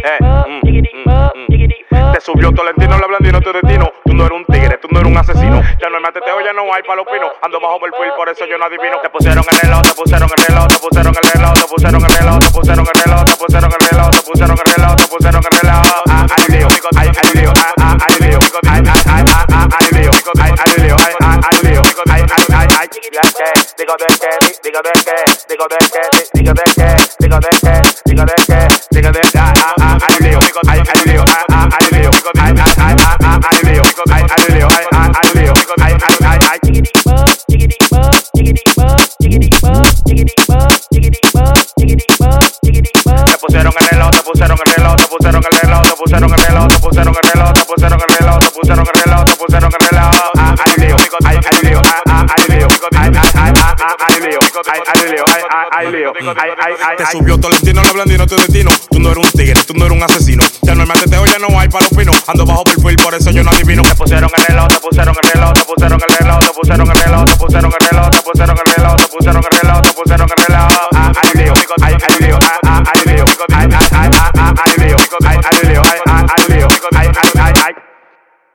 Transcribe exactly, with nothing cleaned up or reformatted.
Eh, mm, mm, mm. Te subió Tolentino, la blandino, tu destino. Tú no eres un tigre, tú no eres un asesino. Ya no hay mateteo, ya no hay palo pino. Ando bajo perfil, por eso yo no adivino. Te pusieron en el reloj, te pusieron en el reloj, te pusieron en el reloj, te pusieron en el reloj, te pusieron en el reloj, te pusieron en el reloj, te pusieron en el reloj, te pusieron en el reloj. Ah, ay, lío, ay, ay, lío, ah, ah, ay, lío, ay, ay, ay, ah, ah, ay, lío, ay, ay, lío, ay, ay, ay, lío, ay, ay, ay, ay. Digo del que, digo del que, digo del que, digo del que, digo del que, digo del que, digo del que, ah, ah, ay, lío, ay, ay, lío, ah, ah, ay, lío, ay, ay, ay, ah, ah, ay, lío, ay, ay, lío, ay, ay, ay, lío, ay, ay, ay, ay. Te pusieron el reloj, te pusieron el reloj, te pusieron el reloj, te pusieron el reloj, te pusieron el reloj, te pusieron el reloj, te pusieron el reloj, te pusieron el reloj. Ah, ay, lío, ay, ay, lío, ah, ah, ay, lío, ay, ay, ay, ah, ah, ay, lío, ay, ay, lío, ay, ay, ay, lío, ay, ay, ay. Te subió Tolentino, la blandino, tu destino. Tú no eres un tigre, tú no eres un asesino. Ya no hay mateteo, ya no hay palo fino. Ando bajo perfil, por eso yo no adivino. Te pusieron el reloj, te pusieron el reloj, te pusieron el reloj, te pusieron el reloj, te pusieron el reloj, te pusieron el reloj, te pusieron el reloj, te pusieron el reloj.